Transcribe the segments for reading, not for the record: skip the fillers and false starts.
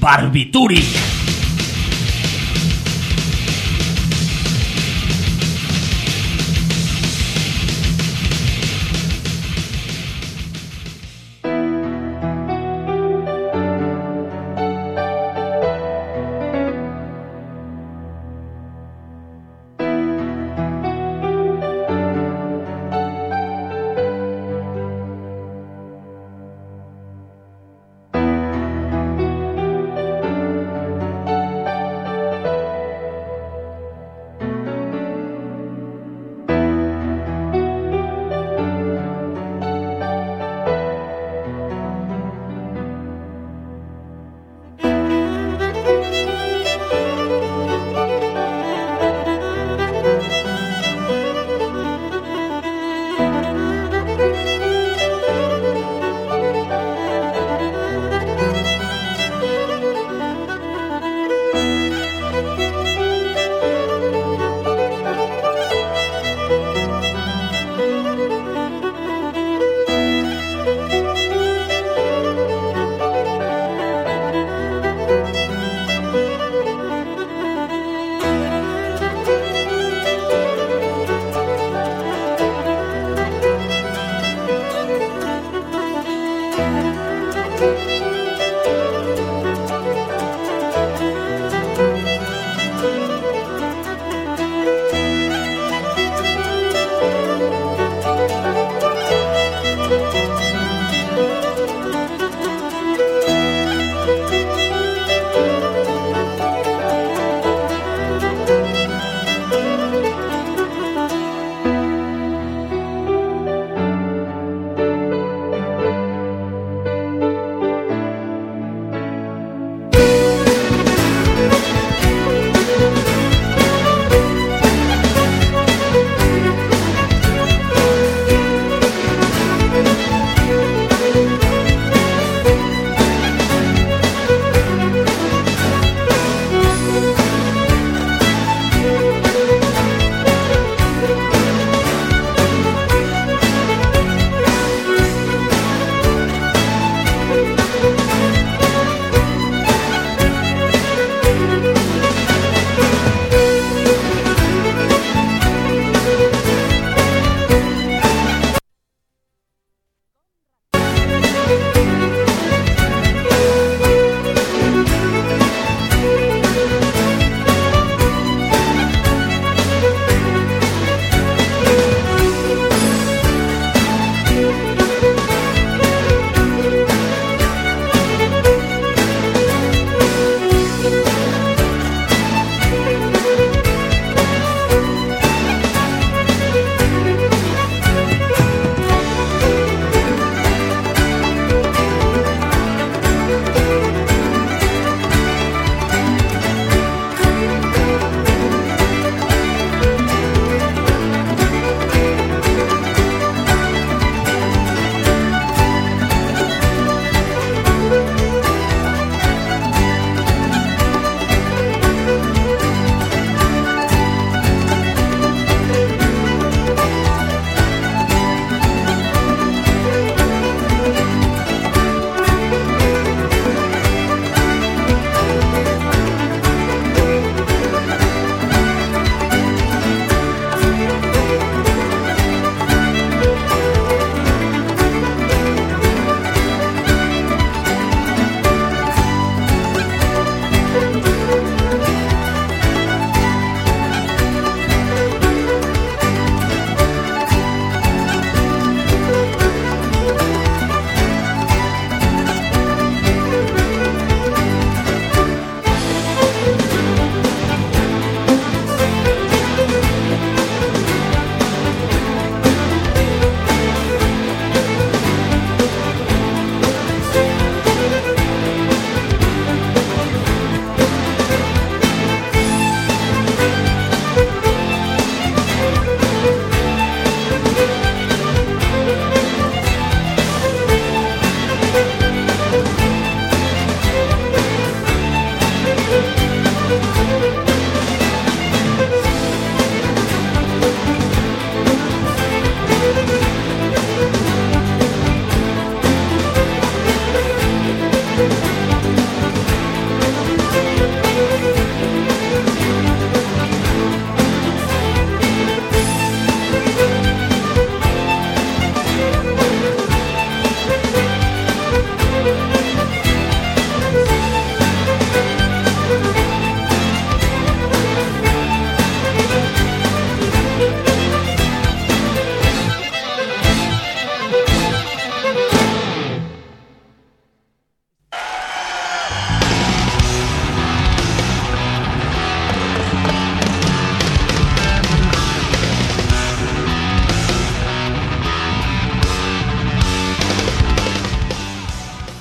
barbitúric.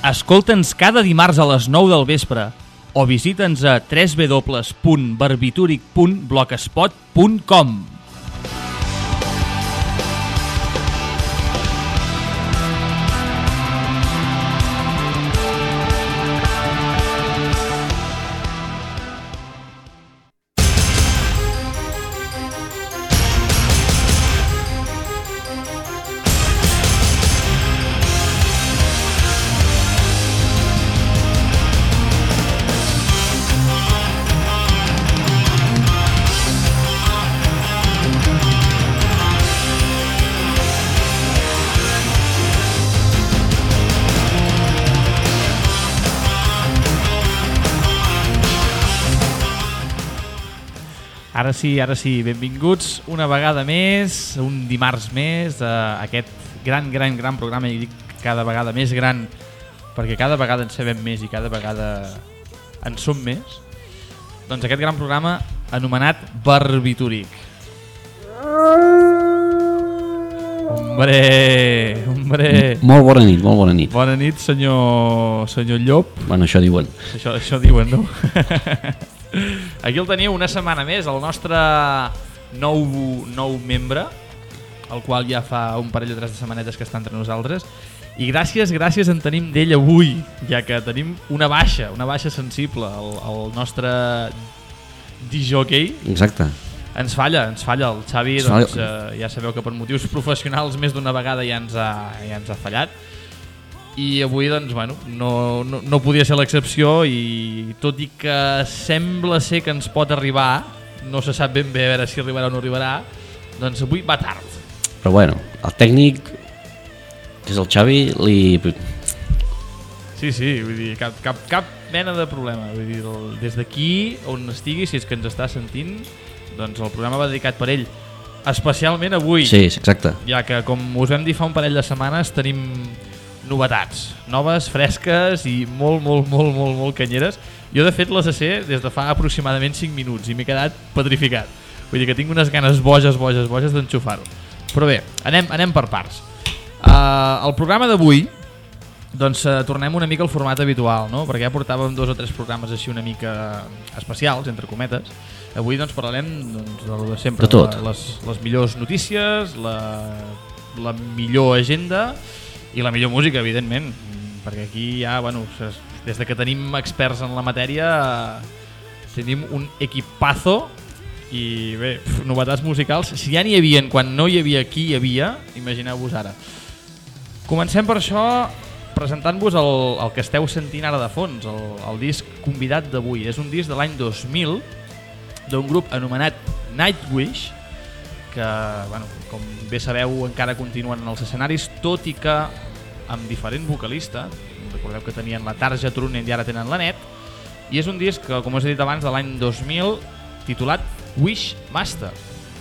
Escolta'ns cada dimarts a les 9 del vespre o visita'ns a www.barbitúric.blogspot.com. Ara sí, benvinguts una vegada més, un dimarts més, a aquest gran programa, i dic cada vegada més gran, perquè cada vegada en sabem més i cada vegada en som més, doncs aquest gran programa anomenat Barbitúric. Hombre! Molt bona nit, molt bona nit. Bona nit, senyor Llop. Bueno, això diuen. Això diuen, no? Aquí el teniu una setmana més, el nostre nou membre, el qual ja fa un parell o tres de setmanetes que està entre nosaltres, i gràcies en tenim d'ell avui, ja que tenim una baixa sensible, el nostre disjockey. Exacte. Ens falla el Xavi, doncs, ja sabeu que per motius professionals més d'una vegada ja ens ha fallat. I avui, doncs, bueno, no podia ser l'excepció, i tot i que sembla ser que ens pot arribar, no se sap ben bé a veure si arribarà o no arribarà, doncs avui va tard. Però bueno, el tècnic, que és el Xavi, Sí, vull dir, cap mena de problema. Vull dir, des d'aquí, on estigui, si és que ens està sentint, doncs el programa va dedicat per ell. Especialment avui. Sí, exacte. Ja que, com us vam dir fa un parell de setmanes, tenim novetats, noves, fresques i molt canyeres. Jo de fet les sé des de fa aproximadament 5 minuts i m'he quedat petrificat. Vull dir que tinc unes ganes boges d'enxufar-ho. Però bé, anem per parts. El programa d'avui, doncs tornem una mica al format habitual, no? Perquè ja portàvem 2 o 3 programes així una mica especials, entre cometes. Avui doncs parlarem de sempre, de tot. Les millors notícies, la millor agenda i la millor música, evidentment, perquè aquí ja, bueno, des de que tenim experts en la matèria, tenim un equipazo, i bé, novetats musicals, si ja n'hi havia quan no hi havia qui hi havia, imagineu-vos ara. Comencem per això presentant-vos el que esteu sentint ara de fons, el disc convidat d'avui. És un disc de l'any 2000 d'un grup anomenat Nightwish, que, bueno, com bé sabeu, encara continuen en els escenaris, tot i que amb diferent vocalista. Recordeu que tenien la Tarja Turunen i ara tenen la Net. I és un disc, com us he dit abans, de l'any 2000, titulat Wishmaster.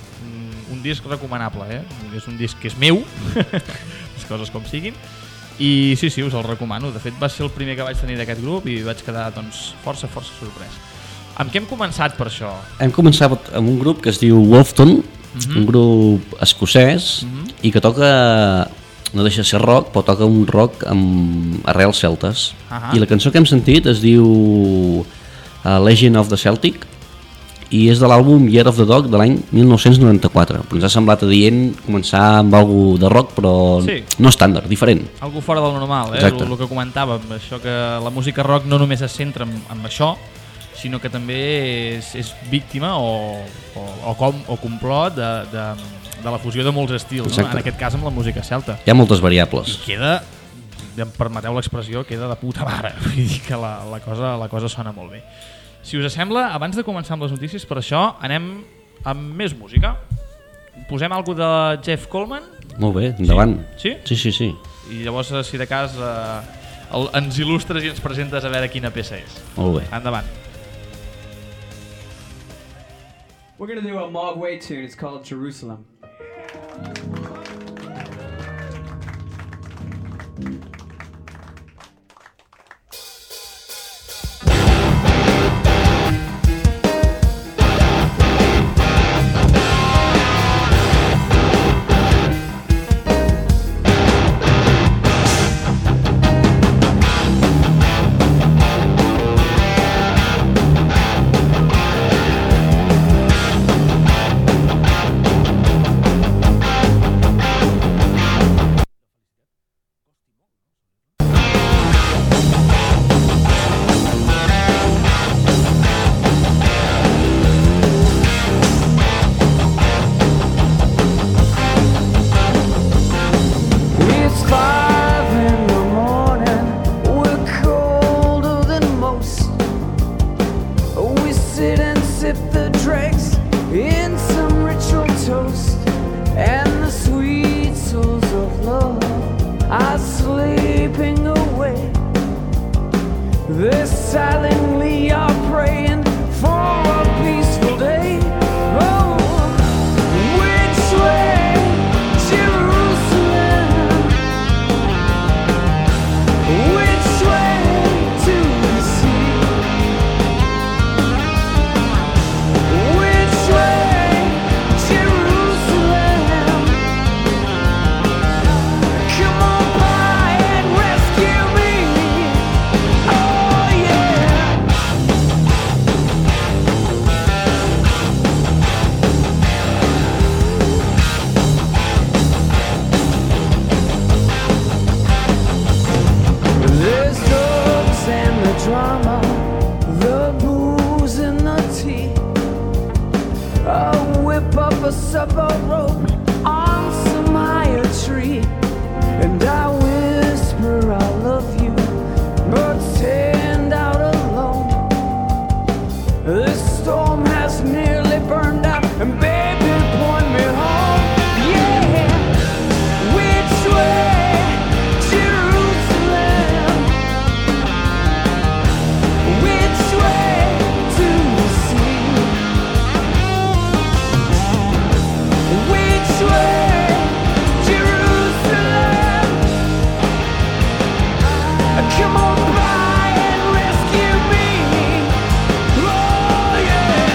Un disc recomanable, És un disc que és meu, les coses com siguin. I sí, us el recomano. De fet, va ser el primer que vaig tenir d'aquest grup i vaig quedar, doncs, força sorprès. Amb què hem començat per això? Hem començat amb un grup que es diu Wolfton, un grup escocès, i que toca, no deixa de ser rock, però toca un rock amb arrels celtes. I la cançó que hem sentit es diu Legend of the Celtic, i és de l'àlbum Year of the Dog de l'any 1994. Ens ha semblat adient començar amb algo de rock, però no estàndard, diferent. Algo fora del normal, el que comentàvem, això que la música rock no només es centra en això, sinó que també és víctima o complot de la fusió de molts estils, no? En aquest cas amb la música celta. Hi ha moltes variables. I queda, em permeteu l'expressió, queda de puta mare. Vull dir que la cosa sona molt bé. Si us sembla, abans de començar amb les notícies, per això anem amb més música. Posem alguna de Jeff Coleman? Molt bé, endavant. Sí? Sí. I llavors, si de cas, ens il·lustres i ens presentes a veure quina peça és. Molt bé. Endavant. We're going to do a Mogwai tune. It's called Jerusalem. eggs in some ritual toast, and the sweet souls of love are sleeping away. They silently are praying for a peaceful day. Oh, which way, Jerusalem? Which way to the sea? Which way, Jerusalem? Come on by and rescue me. Oh yeah. There's drugs and the drama, the booze and the tea. I'll whip up a supper rope on some higher tree, and I whisper I love you, but stand out alone. The storm has nearly burned out, and baby, point me home. Yeah, which way, Jerusalem? Which way to the sea? Which way, Jerusalem? Come on by and rescue me. Oh yeah.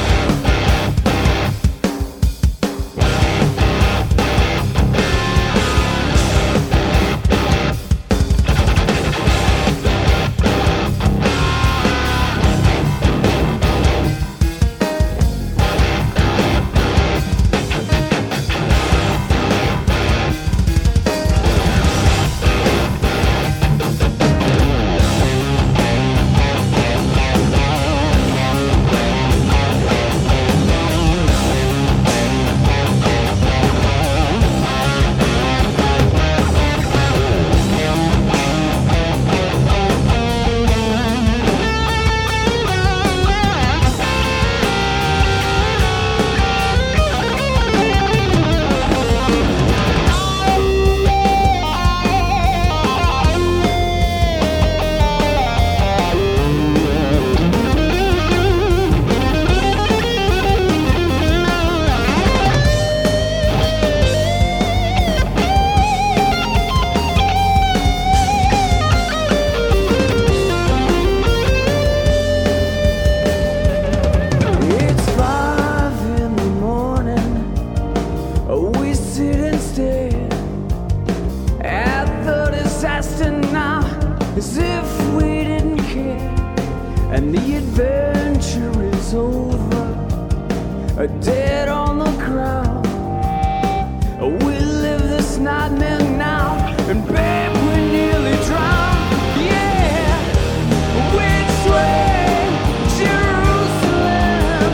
It's 5 in the morning. We sit and stare at the disaster now, as if we didn't care. And the adventure is over, dead on the ground. We live this nightmare now, and babe, we nearly drowned. Yeah, which way, Jerusalem?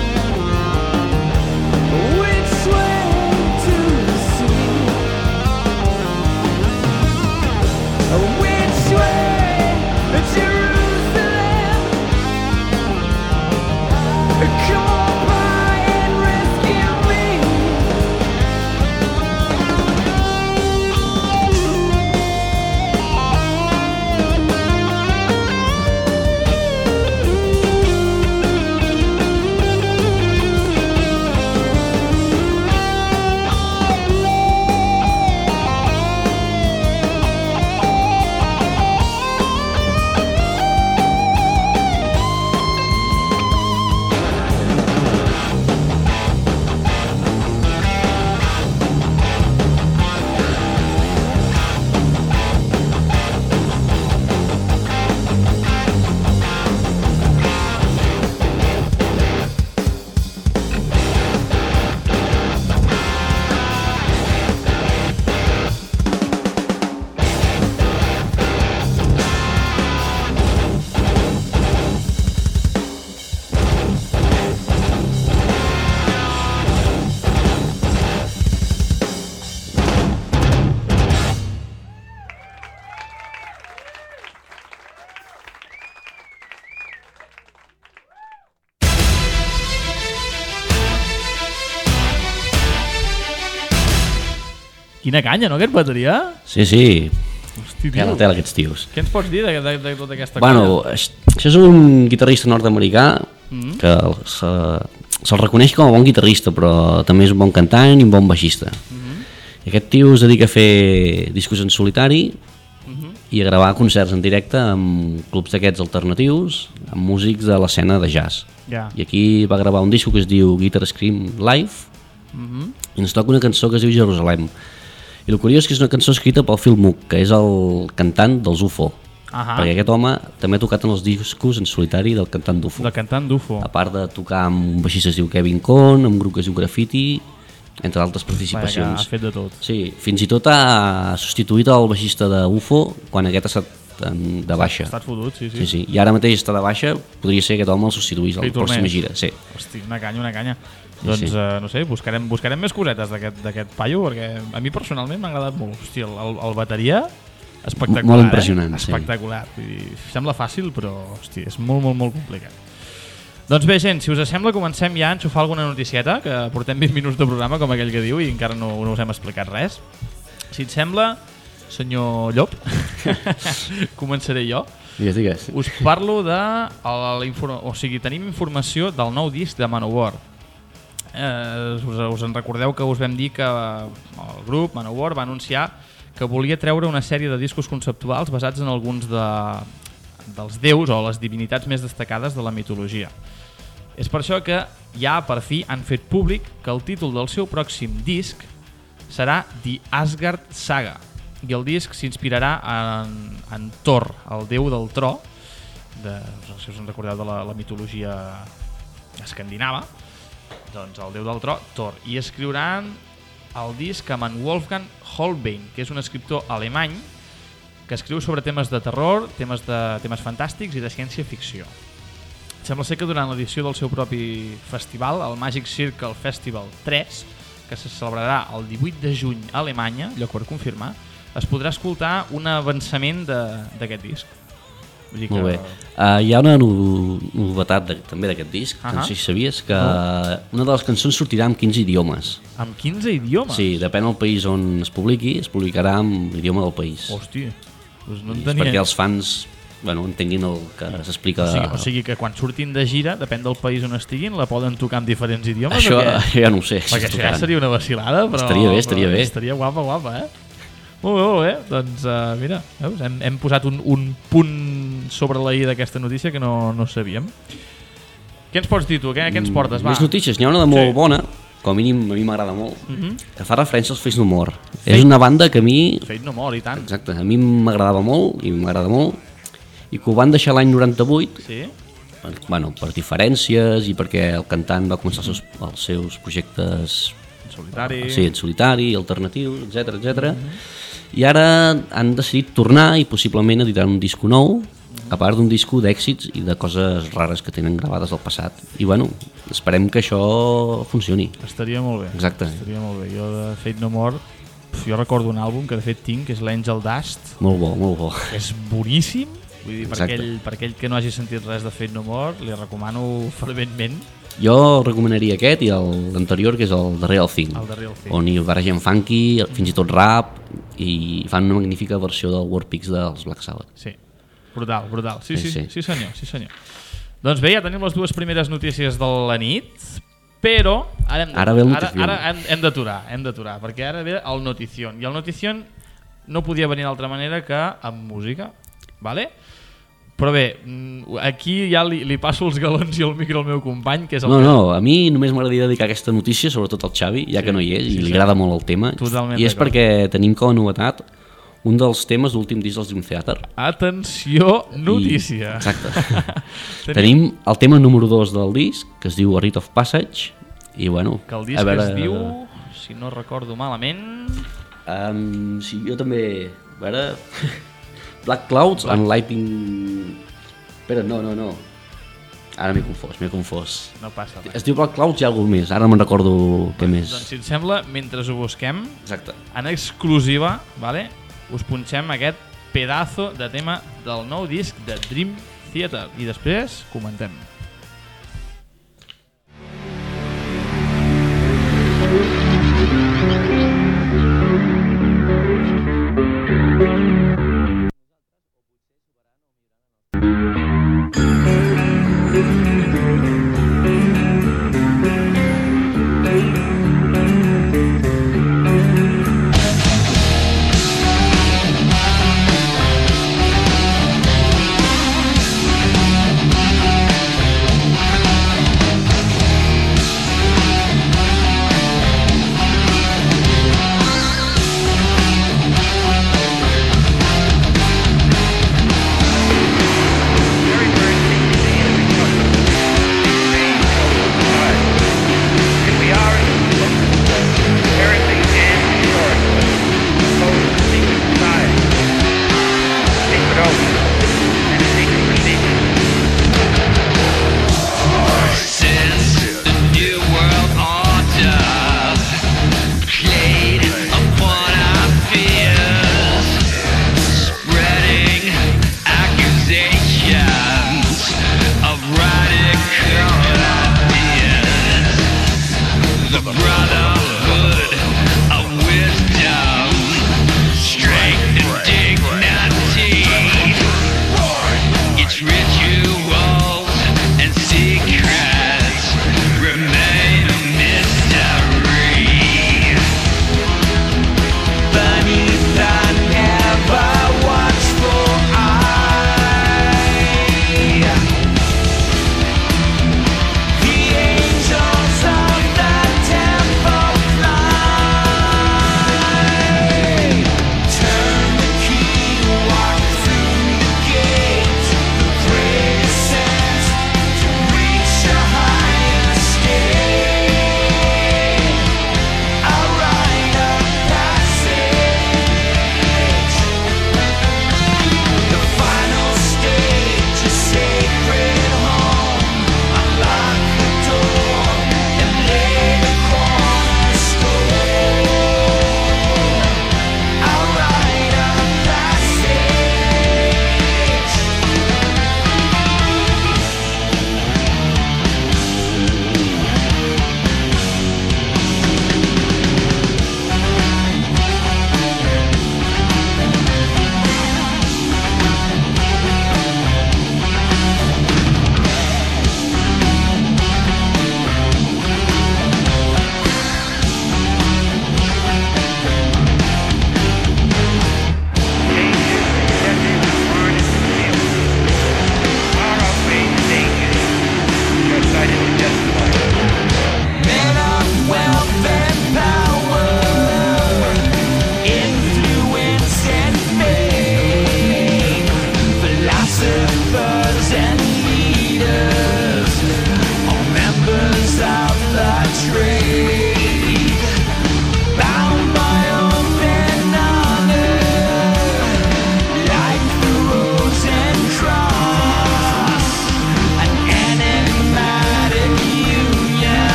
Which way to the sea? Which way, Jerusalem? Come on by and rescue me. Quina canya, no, aquest bateria? Sí. Hosti, Tela, aquests tios. Què ens pots dir de tota aquesta Bueno, això és un guitarrista nord-americà que se'l reconeix com a bon guitarrista, però també és un bon cantant i un bon baixista. I aquest tio es dedica a fer discos en solitari i a gravar concerts en directe amb clubs d'aquests alternatius, amb músics de l'escena de jazz. I aquí va gravar un disco que es diu Guitar Scream Live i ens toca una cançó que es diu Jerusalem. I el curiós és que és una cançó escrita pel Phil Moog, que és el cantant dels UFO. Perquè aquest home també ha tocat en els discos en solitari del cantant d'UFO. Del cantant d'UFO. A part de tocar amb un baixista que es diu Kevin Cohn, amb un grup que es diu Graffiti, entre altres participacions. Ha fet de tot. Sí, fins i tot ha substituït el baixista d'UFO quan aquest ha estat de baixa. Ha estat fotut, sí. I ara mateix està de baixa, podria ser que aquest home el substituís a la pròxima gira. Sí. Hosti, una canya. Doncs, no sé, buscarem més cosetes d'aquest paio, perquè a mi personalment m'ha agradat molt. Hosti, el bateria, espectacular. Molt impressionant, espectacular. Vull dir, sembla fàcil, però hosti, és molt complicat. Doncs bé, gent, si us sembla, comencem ja a enxufar alguna noticieta, que portem 20 minuts de programa, com aquell que diu, i encara no us hem explicat res. Si et sembla, senyor Llop, començaré jo. Digues. Us parlo de... tenim informació del nou disc de Manowar. Us en recordeu que us vam dir que el grup Manowar va anunciar que volia treure una sèrie de discos conceptuals basats en alguns dels déus o les divinitats més destacades de la mitologia. És per això que ja per fi han fet públic que el títol del seu pròxim disc serà The Asgard Saga, i el disc s'inspirarà en Thor, el déu del tro, si us en recordeu de la mitologia escandinava, doncs el déu del tro, Thor, i escriuran el disc amb en Wolfgang Holbein, que és un escriptor alemany que escriu sobre temes de terror, temes fantàstics i de ciència-ficció. Sembla ser que durant l'edició del seu propi festival, el Magic Circle Festival 3, que se celebrarà el 18 de juny a Alemanya, lloc per confirmar, es podrà escoltar un avançament d'aquest disc. Molt bé. Hi ha una novetat també d'aquest disc, que no sé si sabies, que una de les cançons sortirà en 15 idiomes. Amb 15 idiomes? Sí, depèn del país on es publiqui, es publicarà en l'idioma del país. Hòstia, doncs no en tenia. Perquè els fans entenguin el que s'explica. O sigui que quan surtin de gira, depèn del país on estiguin, la poden tocar en diferents idiomes? Això ja no ho sé. Perquè això ja seria una vacilada, però... Estaria bé. Estaria guapa, Molt bé. Doncs mira, veus? Hem posat un punt sobre la i d'aquesta notícia que no sabíem. Què ens pots dir tu? Què ens portes? Més notícies. N'hi ha una de molt bona, com a mínim a mi m'agrada molt, que fa referència als Faith No More. És una banda que a mi... Faith No More, i tant. Exacte, a mi m'agradava molt, i m'agrada molt, i que ho van deixar l'any 98, per diferències i perquè el cantant va començar els seus projectes en solitari, alternatius, etc. I ara han decidit tornar i possiblement editar un disco nou, a part d'un disco d'èxits i de coses rares que tenen gravades del passat. I esperem que això funcioni. Estaria molt bé. Exacte. Estaria molt bé. Jo de Faith No More, jo recordo un àlbum que de fet tinc, que és l'Angel Dust. Molt bo. És boníssim. Vull dir, per aquell que no hagi sentit res de Faith No More, li recomano ferventment. Jo recomanaria aquest i l'anterior, que és el The Real Thing, on hi barregen funky, fins i tot rap, i fan una magnífica versió del War Pigs dels Black Sabbath. Sí, brutal. Sí, senyor. Doncs bé, ja tenim les dues primeres notícies de la nit, però ara hem d'aturar, perquè ara ve el Notición, i el Notición no podia venir d'altra manera que amb música, vale? Però bé, aquí ja li passo els galons i el micro al meu company, que és el No, a mi només m'agradaria dedicar aquesta notícia, sobretot al Xavi, ja que no hi és, i li agrada molt el tema. Totalment. I és perquè tenim com a novetat un dels temes d'últim disc dels Dream Theater. Atenció, notícia. Exacte. Tenim el tema número 2 del disc, que es diu A Rite of Passage, i que el disc es diu, si no recordo malament... Sí, jo també... A veure... Black Clouds and Lightning... Espera, no. Ara m'he confós. No passa res. Es diu Black Clouds i alguna més. Ara no me'n recordo què més. Doncs si et sembla, mentre ho busquem, exacte, en exclusiva, vale, us punxem aquest pedazo de tema del nou disc de Dream Theater. I després comentem.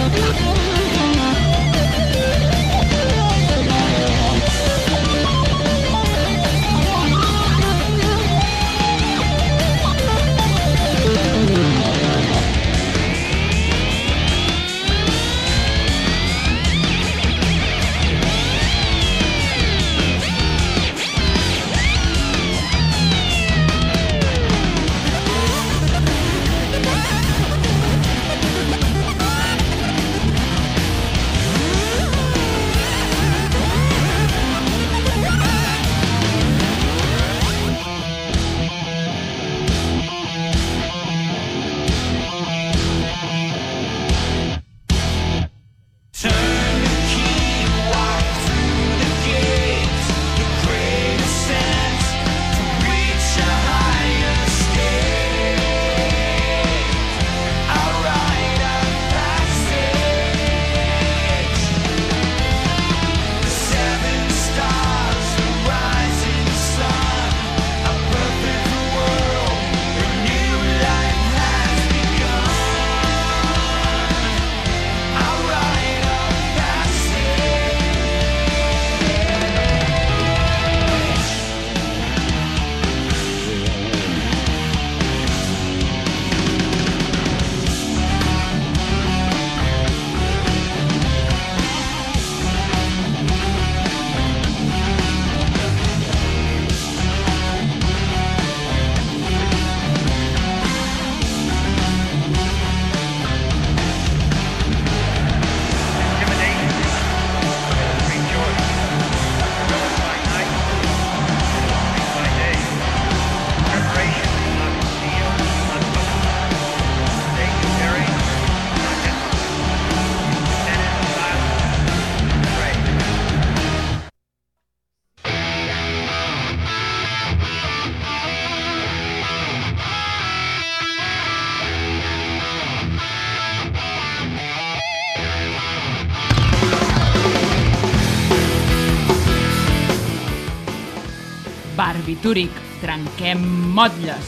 Barbitúric, trenquem motlles.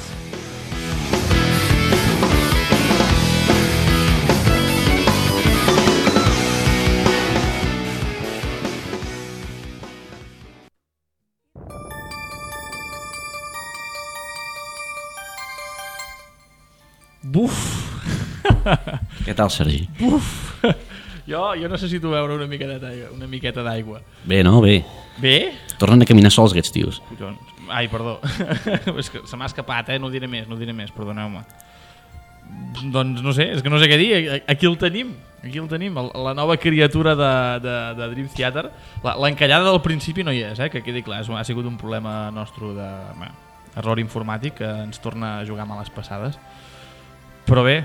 Buf! Què tal, Sergi? Buf! Jo necessito beure una miqueta d'aigua. Bé, no? Bé. Bé? Tornen a caminar sols aquests tios. Collons. Ai, perdó. És que se m'ha escapat, no diré més, perdoneu-me. Doncs no sé, és que no sé què dir. Aquí el tenim, la nova criatura de Dream Theater. L'encallada del principi no hi és, que quedi clar, ha sigut un problema nostre error informàtic que ens torna a jugar males passades. Però bé,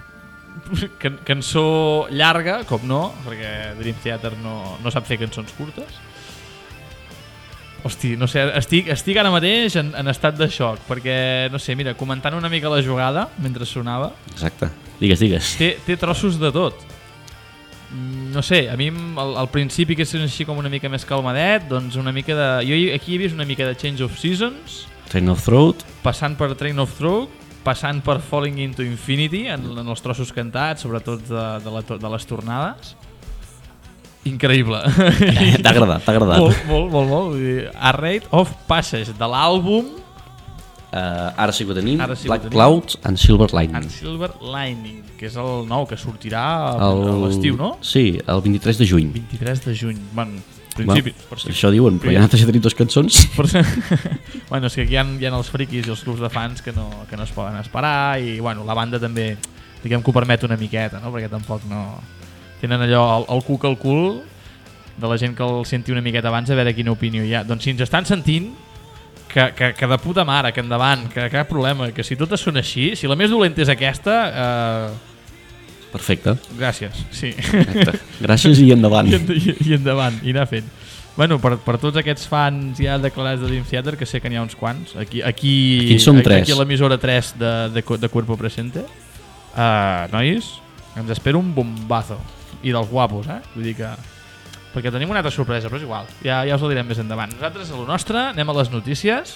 cançó llarga, com no, perquè Dream Theater no sap fer cançons curtes. Hosti, no sé, estic ara mateix en estat de xoc, perquè, no sé, mira, comentant una mica la jugada mentre sonava. Exacte, digues. Té trossos de tot. No sé, a mi al principi que és així com una mica més calmadet, doncs una mica de... Jo aquí he vist una mica de Change of Seasons. Train of Throat. Passant per Train of Throat, passant per Falling into Infinity en els trossos cantats, sobretot de les tornades. Increïble. T'ha agradat. Molt. A Rate of Passage de l'àlbum ara sí que ho tenim, Black Clouds and Silver Lining. Que és el nou que sortirà a l'estiu, no? Sí, el 23 de juny. 23 de juny, principi. Això diuen, però ja n'han de tenir 2 cançons. Bueno, és que aquí hi ha els friquis i els clubs de fans que no es poden esperar i bueno, la banda també, diguem que ho permet una miqueta, no? Perquè tampoc no... Tenen allò, el cuc al cul de la gent que el senti una miqueta abans a veure quina opinió hi ha. Doncs si ens estan sentint, que de puta mare, que endavant, que cap problema, que si totes són així, si la més dolenta és aquesta... Perfecte. Gràcies, sí. Exacte. Gràcies i endavant. I endavant, i anar fent. Bueno, per tots aquests fans ja declarats de Dream Theater, que sé que n'hi ha uns quants, aquí som 3. Aquí a l'emissora 3 de Cuerpo Presente, nois, ens espera un bombazo. I dels guapos, vull dir que... Perquè tenim una altra sorpresa, però és igual, ja us la direm més endavant. Nosaltres a lo nostre, anem a les notícies.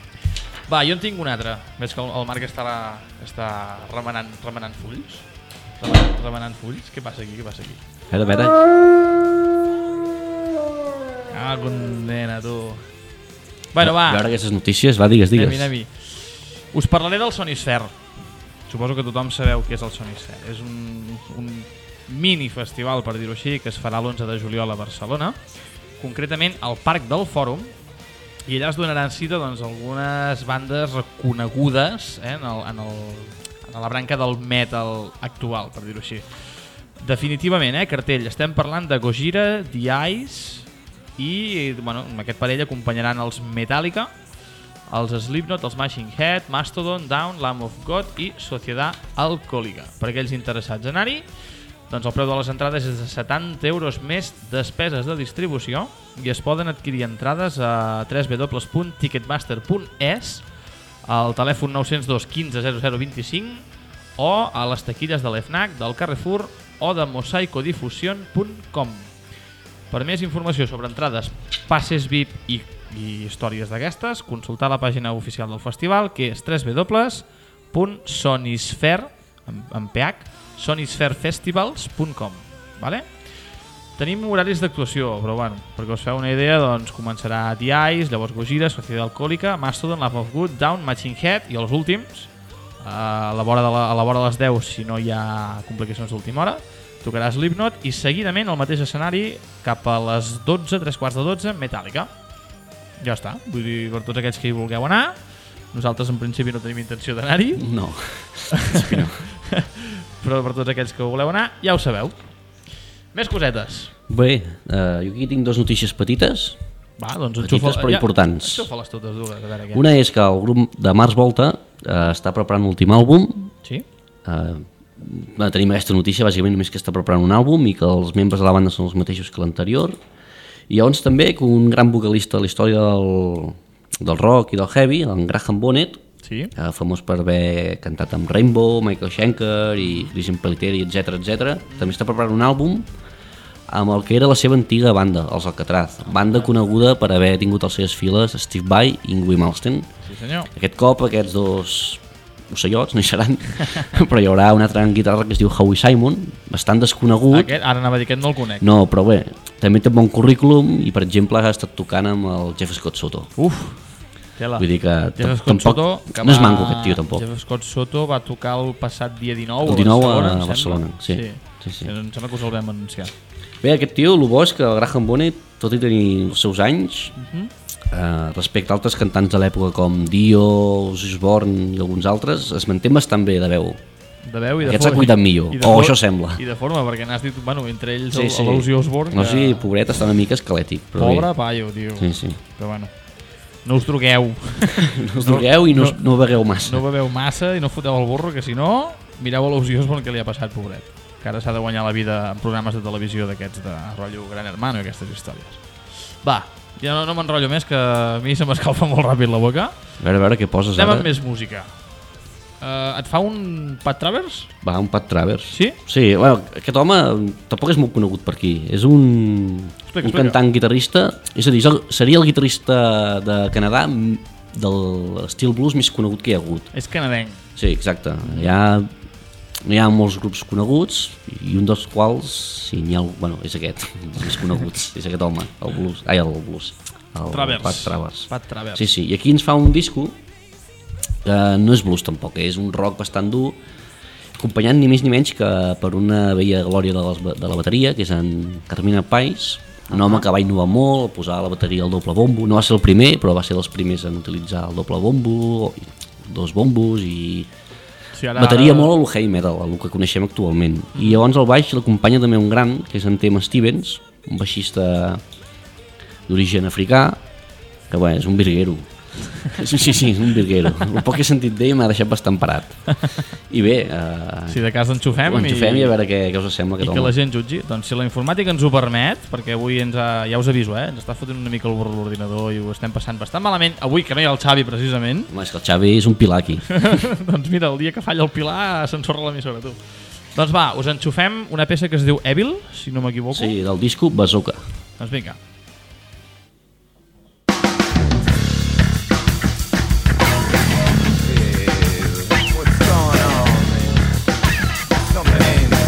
Va, jo en tinc una altra. Veig que el Marc està remenant fulls. Remenant fulls? Què passa aquí? A veure. Ah, condena, tu. Bueno, va. A veure aquestes notícies, va, digues. Anem-hi. Us parlaré del Sonisphere. Suposo que tothom sabeu què és el Sonisphere. És un mini festival, per dir-ho així, que es farà l'11 de juliol a Barcelona, concretament al Parc del Fòrum, i allà es donaran cita doncs, algunes bandes reconegudes en la branca del metal actual, per dir-ho així. Definitivament, cartell. Estem parlant de Gojira, The Eyes i bueno, amb aquest parell acompanyaran els Metallica, els Slipknot, els Smashing Head, Mastodon, Down, Lamb of God i Sociedad Alcohólica. Per aquells interessats a anar-hi, doncs el preu de les entrades és de 70 euros més despeses de distribució i es poden adquirir entrades a www.ticketmaster.es, al telèfon 902 15 0025 o a les taquilles de l'FNAC, del Carrefour o de mosaicodifusion.com. Per més informació sobre entrades, passes VIP i històries d'aquestes, consultar la pàgina oficial del festival, que és www.sonisphere, amb PH, sonisferefestivals.com, vale? Tenim horaris d'actuació, però bueno, perquè us feu una idea, doncs començarà The Eyes, llavors Gojira, Sociedad Alcohólica, Mastodon, Lamb of God, Down, Machine Head i els últims, a la vora de les 10, si no hi ha complicacions d'última hora, tocarà Slipknot i seguidament al mateix escenari cap a les 12, 3:15, Metallica. Ja està, vull dir, per tots aquells que hi vulgueu anar, nosaltres en principi no tenim intenció d'anar-hi. No. Però per tots aquells que voleu anar, ja ho sabeu. Més cosetes. Bé, jo aquí tinc 2 notícies petites. Va, doncs petites però importants. Enxufa-les totes dues, a veure què. Una és que el grup de Mars Volta està preparant l'últim àlbum. Sí? Tenim aquesta notícia, bàsicament només que està preparant un àlbum i que els membres de la banda són els mateixos que l'anterior. I llavors també que un gran vocalista de la història del rock i del heavy, en Graham Bonnet, sí? Famós per haver cantat amb Rainbow, Michael Schenker i Christian Pellitteri, etc. També està preparant un àlbum amb el que era la seva antiga banda, els Alcatraz, banda coneguda per haver tingut als seves files Steve Vai i Yngwie Malmsteen. Sí, senyor. Aquest cop aquests 2 ocellots no hi seran, però hi haurà una altra guitarra que es diu Howie Simon, bastant desconegut. Ara anava a dir, aquest no el conec. No, però bé, també té un bon currículum i per exemple ha estat tocant amb el Jeff Scott Soto. Tela. Vull dir que Jeff Scott Soto, que no és manco aquest tio tampoc. Jeff Scott Soto va tocar el passat dia 19 el 19 a Barcelona, sí. Em sembla que us el vam anunciar. Bé, aquest tio, el bo és que el Graham Bonnet, tot i tenir els seus anys, respecte a altres cantants de l'època com Dio, Ozzy Osbourne i alguns altres, es manté bastant bé de veu. De veu i de aquest s'ha cuidat millor, o això sembla. I de forma, perquè n'has dit, bueno, entre ells l'Ozzy Osbourne... L'Ozzy, pobret, està una mica esquelètic. Pobre paio, tio. Sí. Però bueno, no us drogueu. No us drogueu i no begueu massa. No beveu massa i no foteu el burro, que si no, mireu a l'Ozzy Osbourne que li ha passat, pobret. Que ara s'ha de guanyar la vida en programes de televisió d'aquests de rotllo Gran Hermano i aquestes històries. Va, ja no m'enrotllo més, que a mi se m'escalfa molt ràpid la boca. A veure què poses ara. Anem amb més música. Et fa un Pat Travers? Va, un Pat Travers. Sí? Sí, bueno, aquest home tampoc és molt conegut per aquí. És un cantant guitarrista, és a dir, seria el guitarrista de Canadà de l'estil blues més conegut que hi ha hagut. És canadenc. Sí, exacte. Hi ha molts grups coneguts i un dels quals, sí, bueno, és aquest, els més coneguts, és aquest home, el blues, el Pat Travers. Sí, i aquí ens fa un disco que no és blues tampoc, és un rock bastant dur, acompanyant ni més ni menys que per una vella glòria de la bateria, que és en Carmina Pais, un home que va innovar molt, posar a la bateria el doble bombo, no va ser el primer, però va ser dels primers en utilitzar el doble bombo, 2 bombos i... bateria molt a lo heavy metal, a lo que coneixem actualment. I llavors al baix l'acompanya també un gran, que és en Tim Stevens, un baixista d'origen africà, que bé, és un virguero. Sí, un virguero. El poc que he sentit d'ell m'ha deixat bastant parat. I bé... Si de cas l'enxufem i a veure què us sembla aquest home. I que la gent jutgi. Doncs si la informàtica ens ho permet, perquè avui ja us aviso, ens està fotent una mica el burro l'ordinador i ho estem passant bastant malament. Avui que no hi ha el Xavi, precisament. Home, és que el Xavi és un pilar aquí. Doncs mira, el dia que falla el pilar s'ensorra l'emissora, tu. Doncs va, us enxufem una peça que es diu Evil, si no m'equivoco. Sí, del disco Bazooka. Doncs vinga. Something ain't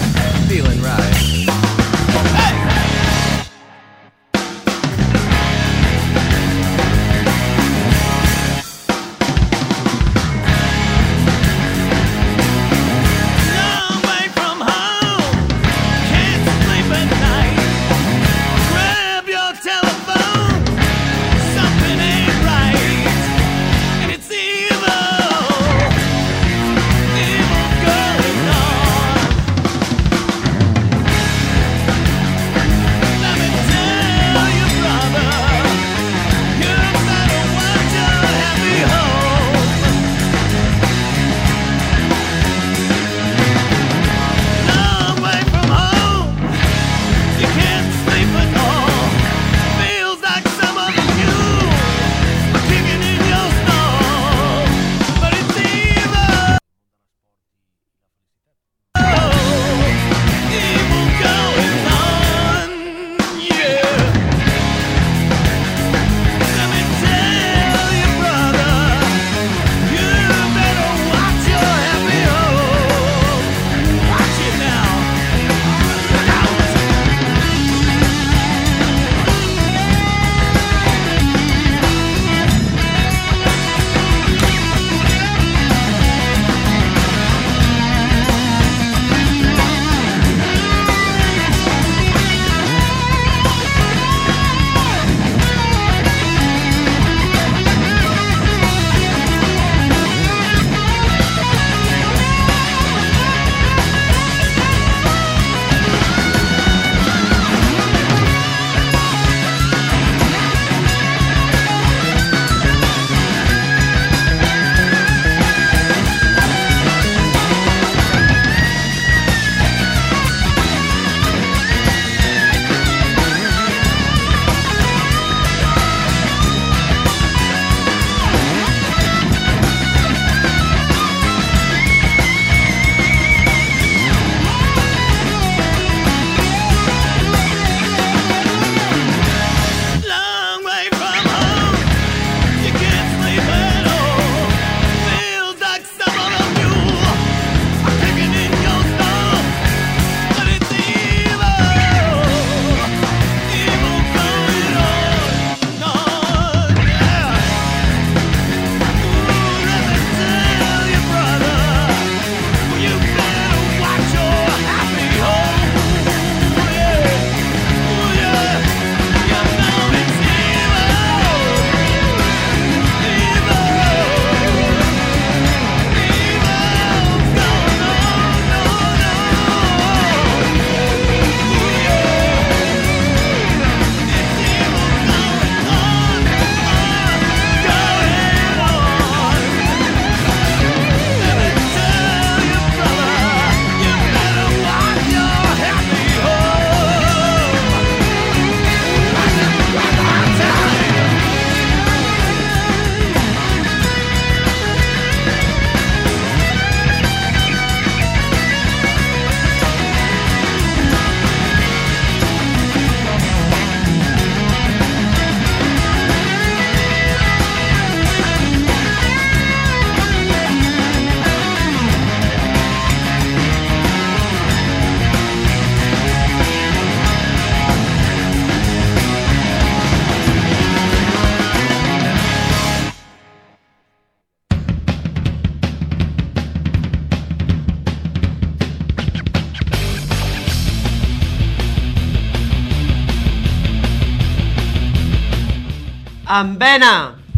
amb vena!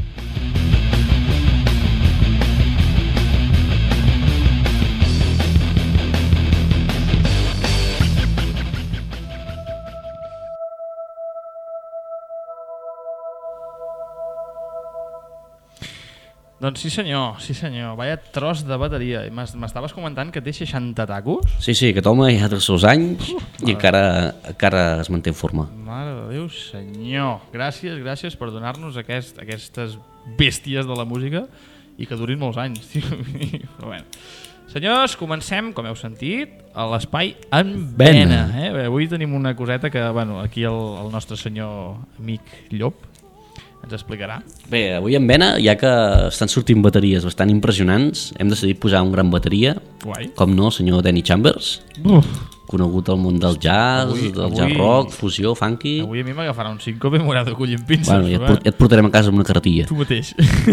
Doncs sí senyor, vaya tros de bateria. M'estaves comentant que té 60 tacos? Sí, aquest home ja té els seus anys i encara es manté en forma. Mare de Déu, senyor. Gràcies per donar-nos aquestes bèsties de la música i que durin molts anys. Però bueno. Senyors, comencem, com heu sentit, a l'espai en vena. Avui tenim una coseta que aquí el nostre senyor amic Llop ens explicarà. Bé, avui en vena, ja que estan sortint bateries bastant impressionants, hem decidit posar un gran bateria. Guai. Com no, el senyor Danny Chambers, conegut al món del jazz, jazz rock, fusió, funky. Avui a mi m'agafarà un síncope i m'haurà de collir amb pinces. Bueno, ja et portarem a casa amb una carretilla. Tu mateix.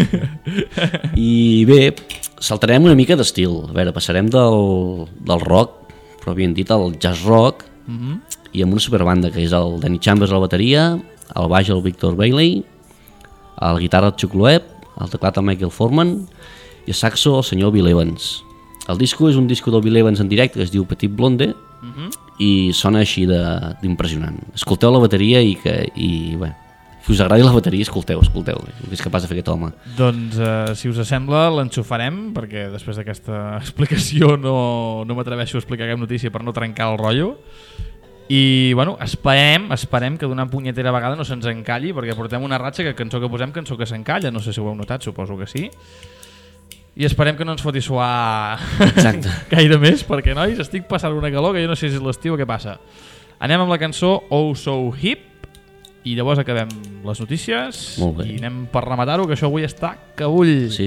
I bé, saltarem una mica d'estil. A veure, passarem del rock, pròpiament dit, al jazz rock, i amb una superbanda, que és el Danny Chambers a la bateria, al baix el Victor Bailey, a la guitarra el Chuck Loeb, al teclat el Michael Foreman i al saxo el senyor Bill Evans. El disco és un disco del Bill Evans en directe que es diu Petit Blonde i sona així d'impressionant. Escolteu la bateria i bé, si us agradi la bateria escolteu el que és capaç de fer aquest home. Doncs si us sembla l'enxufarem, perquè després d'aquesta explicació no m'atreveixo a explicar cap notícia per no trencar el rotllo. I bueno, esperem que d'una punyetera vegada no se'ns encalli, perquè portem una ratxa que cançó que posem, cançó que s'encalla, no sé si ho heu notat, suposo que sí. I esperem que no ens foti suar gaire més, perquè nois, estic passant una calor que jo no sé si és l'estiu o què passa. Anem amb la cançó Oh So Hip i llavors acabem les notícies i anem per rematar-ho, que això avui està que bull. Sí.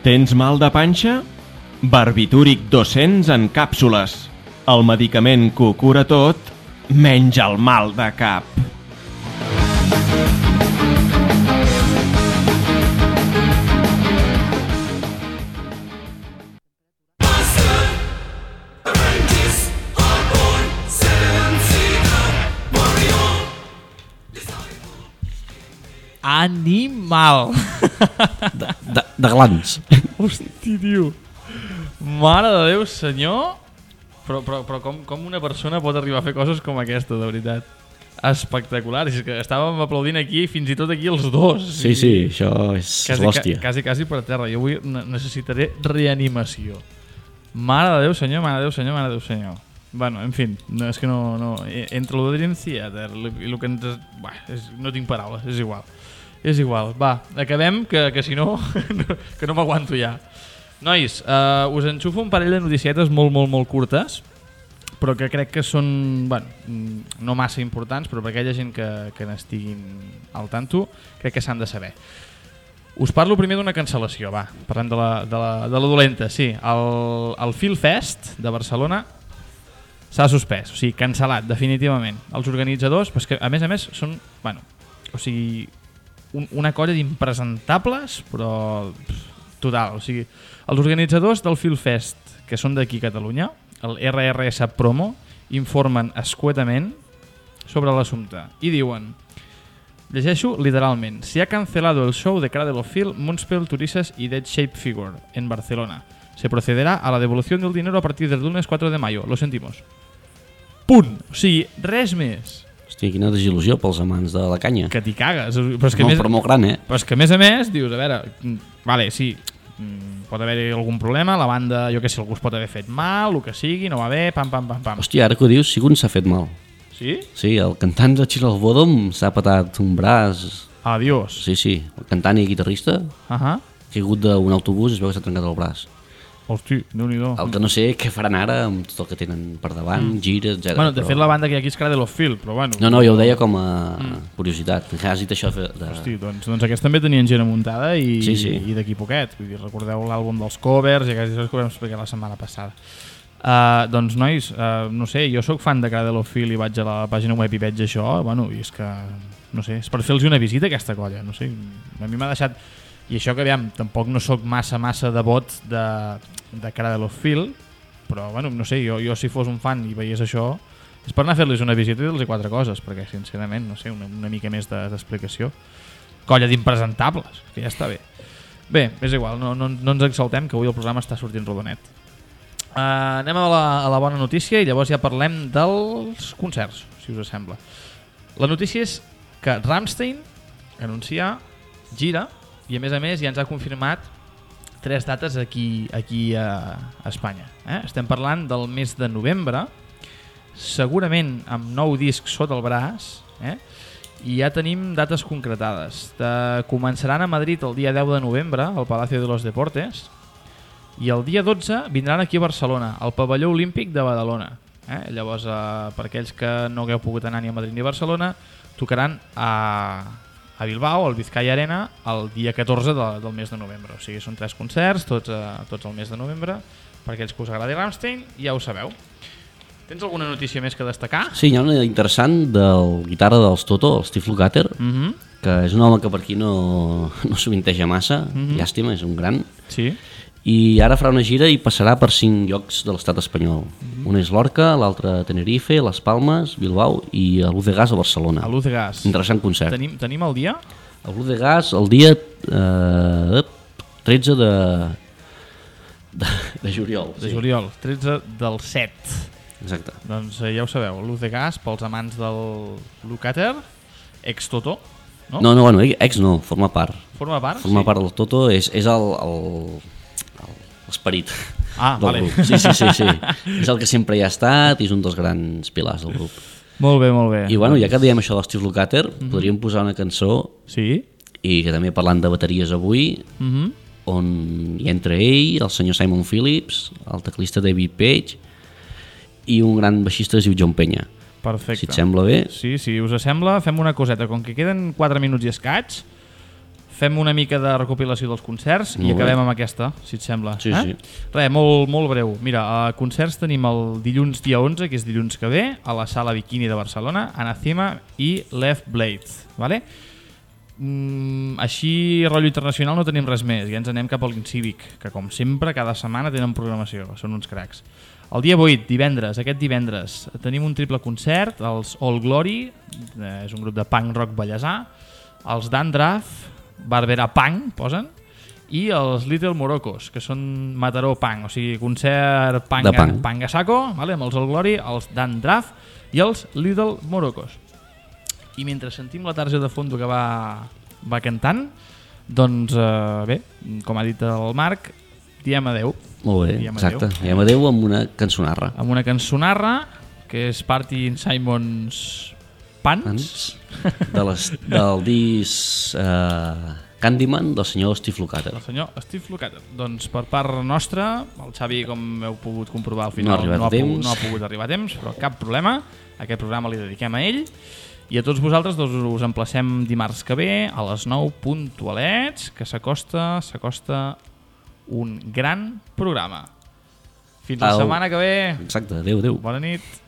Tens mal de panxa? Barbitúric 200 en càpsules. El medicament que ho cura tot, menys el mal de cap. Animal! De glans. Hosti, tio. Mare de Déu, senyor. Però com una persona pot arribar a fer coses com aquesta, de veritat? Espectacular. És que estàvem aplaudint aquí, fins i tot aquí els dos. Sí, això és l'hòstia. Quasi per terra. Jo avui necessitaré reanimació. Mare de Déu, senyor, mare de Déu, senyor, mare de Déu, senyor. Bueno, en fi, no, és que no... Entre lo de Dream Theater i el que ens... no tinc paraules, és igual. És igual. Va, acabem, que si no, que no m'aguanto ja. Nois, us enxufo un parell de noticietes molt curtes, però que crec que són, bueno, no massa importants, però per aquella gent que n'estiguin al tanto, crec que s'han de saber. Us parlo primer d'una cancel·lació, va, parlem de la dolenta, sí. El Film Fest de Barcelona s'ha suspès, o sigui, cancel·lat, definitivament. Els organitzadors, que a més són, bueno, o sigui, una colla d'impresentables, però total, o sigui, els organitzadors del Film Fest, que són d'aquí a Catalunya, el RRS Promo, informen escuetament sobre l'assumpte i diuen, llegeixo literalment, se ha cancelado el show de Cradle of Filth, Moonspell, Turisas y Dead Shape Figure en Barcelona. Se procederá a la devolución del dinero a partir del lunes 4 de mayo. Lo sentimos. Punt. O sigui, res més. Hòstia, quina desil·lusió pels amants de la canya. Que t'hi cagues. Però és que molt gran, eh? Però és que a més, dius, a veure, vale, sí, pot haver-hi algun problema, la banda, jo què sé, algú es pot haver fet mal, el que sigui, no va bé, pam. Hòstia, ara que ho dius, sí que un s'ha fet mal. Sí? Sí, el cantant de Chill al Bodom s'ha patat un braç. Adiós. Sí, el cantant i guitarrista ha caigut d'un autobús i es veu que s'ha trencat el braç. Hosti, Déu-n'hi-do. El que no sé què faran ara amb tot el que tenen per davant, gires, etc. Bueno, de fet la banda que hi ha aquí és Cradle of Filth, però bueno... No, jo ho deia com a curiositat. Has dit això de... Hosti, doncs aquests també tenien gent amuntada i, sí. I d'aquí poquet. Vull dir, recordeu l'àlbum dels covers i aquestes coses que vam explicar la setmana passada. Doncs, nois, no sé, jo sóc fan de Cradle of Filth i vaig a la pàgina web i veig això, bueno, i és que, no sé, és per fer-los una visita a aquesta colla, no sé, a mi m'ha deixat... I això que, aviam, tampoc no sóc massa devot de Cradle of Filth, però, bueno, no sé, jo si fos un fan i veiés això, és per anar a fer-los una visita i dir-los 4 coses, perquè, sincerament, no sé, una mica més d'explicació. Colla d'impresentables, que ja està bé. Bé, és igual, no ens exaltem, que avui el programa està sortint rodonet. Anem a la bona notícia i llavors ja parlem dels concerts, si us sembla. La notícia és que Rammstein anuncia gira i a més ja ens ha confirmat 3 dates aquí a Espanya. Estem parlant del mes de novembre, segurament amb 9 discs sota el braç, i ja tenim dates concretades. Començaran a Madrid el dia 10 de novembre, al Palacio de los Deportes, i el dia 12 vindran aquí a Barcelona, al Pavelló Olímpic de Badalona. Llavors, per aquells que no hagueu pogut anar ni a Madrid ni a Barcelona, tocaran a Bilbao, al Vizcaya Arena, el dia 14 del mes de novembre. O sigui, són 3 concerts, tots el mes de novembre, per aquells que us agradi Rammstein, ja ho sabeu. Tens alguna notícia més que destacar? Sí, hi ha una interessant del guitarra dels Toto, el Steve Lukather, que és un home que per aquí no sovinteja massa, llàstima, és un gran. Sí. I ara farà una gira i passarà per 5 llocs de l'estat espanyol. Un és Lorca, l'altre Tenerife, Les Palmes, Bilbao i a l'Uz de Gas a Barcelona. A l'Uz de Gas. Interessant concert. Tenim el dia? A l'Uz de Gas el dia 13 de juliol. De juliol, 13 del 7. Exacte. Doncs ja ho sabeu, l'Uz de Gas, pels amants del Lukather, ex-Toto, no? No, bueno, ex no, forma part. Forma part? Forma part del Toto, és l'esperit del vale. grup. Sí. És el que sempre hi ha estat i és un dels grans pilars del grup. Molt bé. I bueno, ja que diem això del Steve Lukather, podríem posar una cançó i que també parlant de bateries avui, on hi entra ell, el senyor Simon Phillips, el teclista David Page i un gran baixista es diu John Penya. Perfecte. Si et sembla bé. Sí, si us sembla, fem una coseta. Com que queden 4 minuts i escaig, fem una mica de recopilació dels concerts i acabem amb aquesta, si et sembla. Sí. Res, molt breu. Mira, a concerts tenim el dilluns dia 11, que és dilluns que ve, a la Sala Bikini de Barcelona, Anathema i Left Blade. Vale? Així, rotllo internacional, no tenim res més. Ja ens anem cap a l'Incívic, que com sempre, cada setmana tenen programació. Són uns cracs. El dia 8, aquest divendres, tenim un triple concert, els All Glory, és un grup de punk rock ballesà, els Dandraf, Barbera Punk, posen, i els Little Morocos, que són Mataró Punk, o sigui, concert punk a saco, vale? Amb els All Glory, els Dandraf i els Little Morocos. I mentre sentim la tarja de fondo que va cantant, doncs bé, com ha dit el Marc, diem adeu. Molt bé, exacte. Diem adeu amb una cançonarra. Amb una cançonarra, que és Party in Simon's Pants. Del disc Candyman del senyor Steve Lukather. El senyor Steve Lukather. Doncs per part nostra, el Xavi, com heu pogut comprovar al final, no ha pogut arribar a temps, però cap problema. Aquest programa li dediquem a ell. I a tots vosaltres doncs, us emplacem dimarts que ve a les 9 puntualets, que s'acosta un gran programa. Fins la setmana que ve. Exacte, adeu. Bona nit.